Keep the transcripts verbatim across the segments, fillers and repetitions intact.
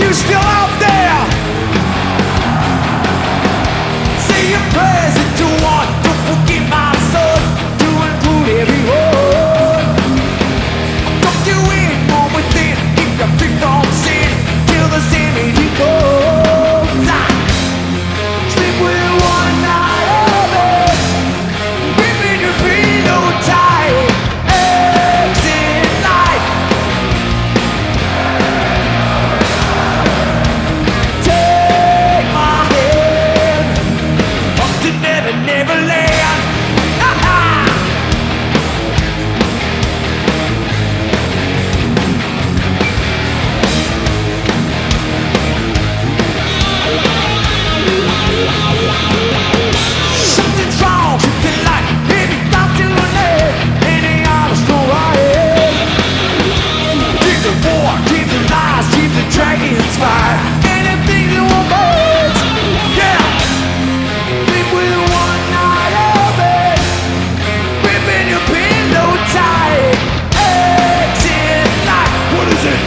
you still out there? Say your prayers into one. Don't forget my son. To include every one. Tuck you in from within. Keep your feet from sin. Till the same he goes. Sleep with one eye open. Ripping your pillow tight. Exit light. Take my hand up to Never Never Land. Ha ha. Something's wrong with the light. Maybe not too late. Any honest no right. Keep the war, keep the lies, keep the dragons fight. Anything you want, yeah. Sleep with one eye open. Ripping your pillow tight. Exit light. What is it?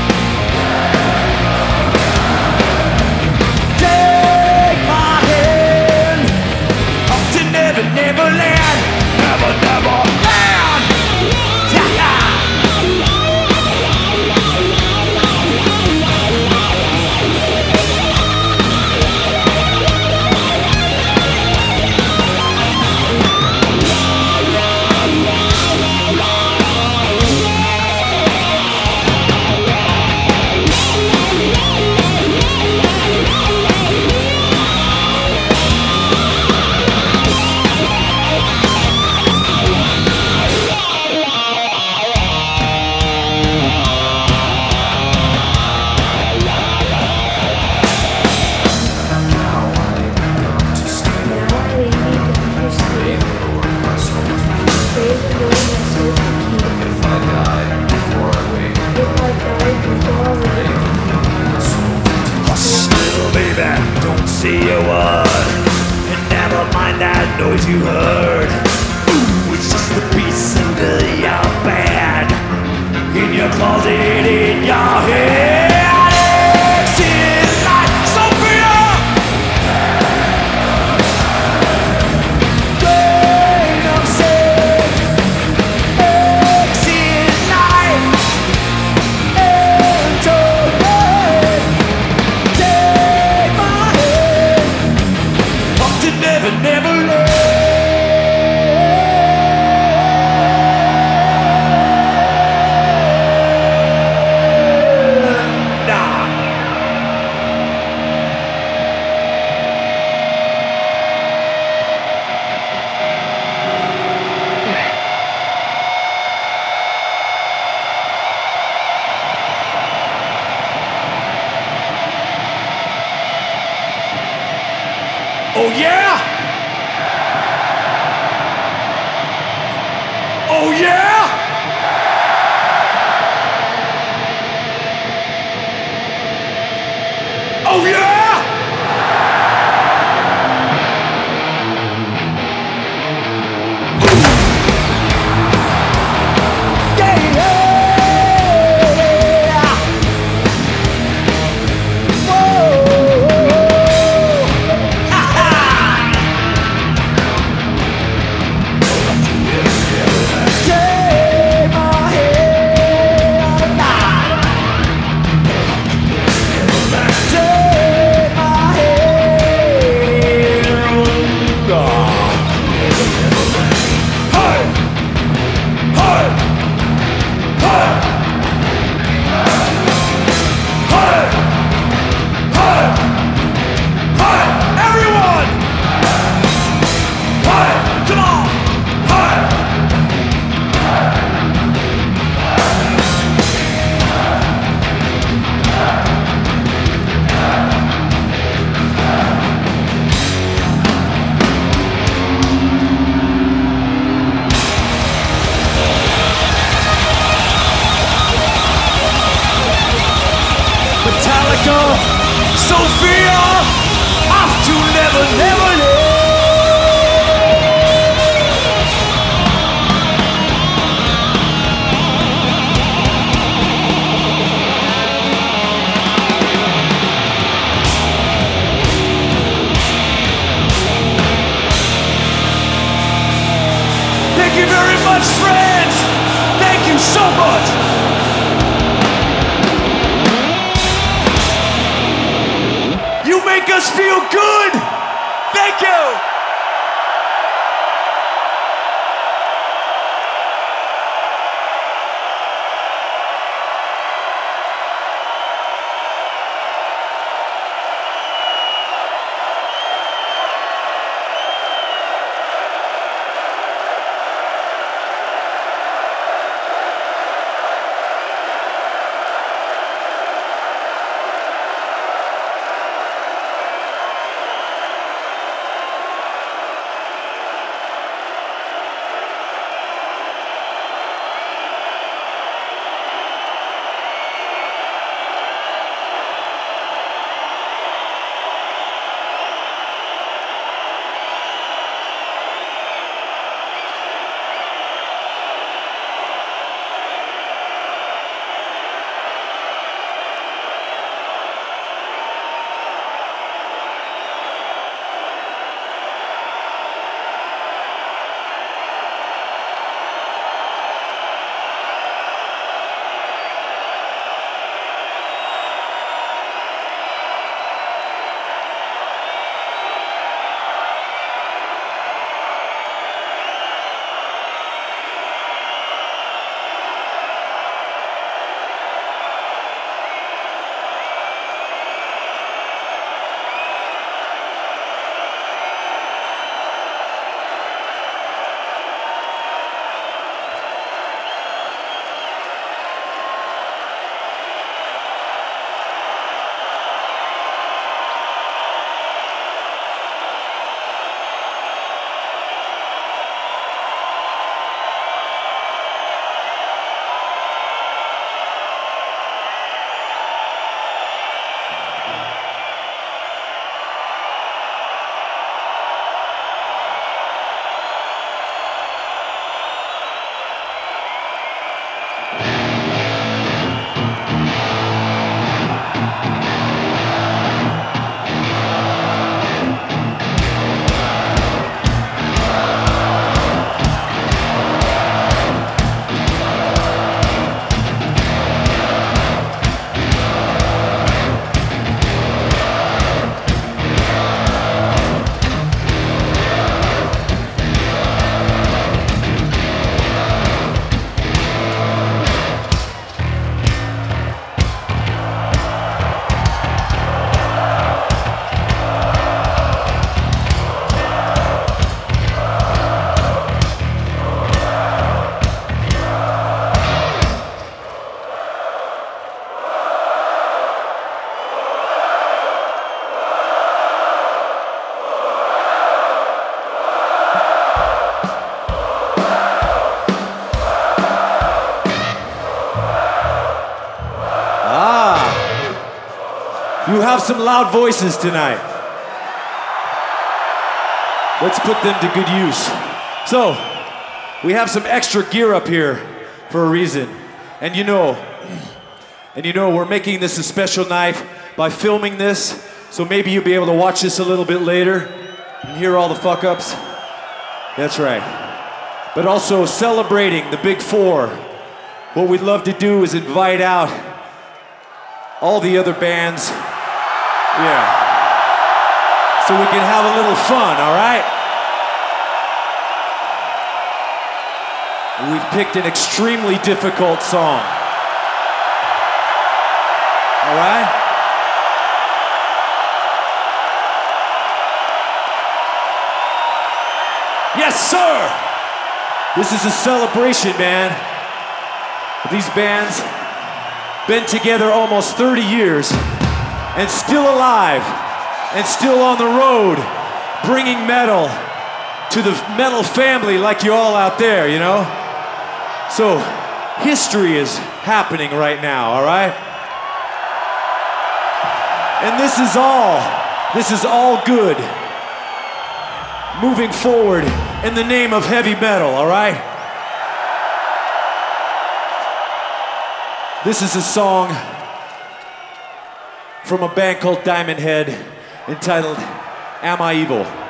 Take my hand up to Never Never Land. Never Never Land. Yeah, yeah. Hush, little baby, don't say a word. And never mind that noise you heard. Ooh, it's just the beats under your bed. In your closet, in your head. Exit light, Sophia. Grain of sand. Exit light. Enter rain. Take my hand up to Never Never Land. Nah. Oh yeah? Oh yeah? Oh yeah? Yeah, yeah. Whoa. Ha ha. Take my hand now. Take my hand now. Hey, hey, hey, hey, hey, hey, everyone! Hey, come on! Hey! Metallica, Sophia, off to Never Never Land. make us feel good. Thank you. You have some loud voices tonight. Let's put them to good use. So, we have some extra gear up here for a reason. And you know, and you know we're making this a special night by filming this, so maybe you'll be able to watch this a little bit later and hear all the fuck-ups. That's right. But also celebrating the Big Four. What we'd love to do is invite out all the other bands. Yeah. So we can have a little fun, all right? We've picked an extremely difficult song. All right? Yes, sir! This is a celebration, man. These bands been together almost thirty years and still alive and still on the road bringing metal to the metal family like you all out there, you know? So, history is happening right now, all right? And this is all, this is all good. Moving forward in the name of heavy metal, all right? This is a song from a band called Diamond Head entitled Am I Evil?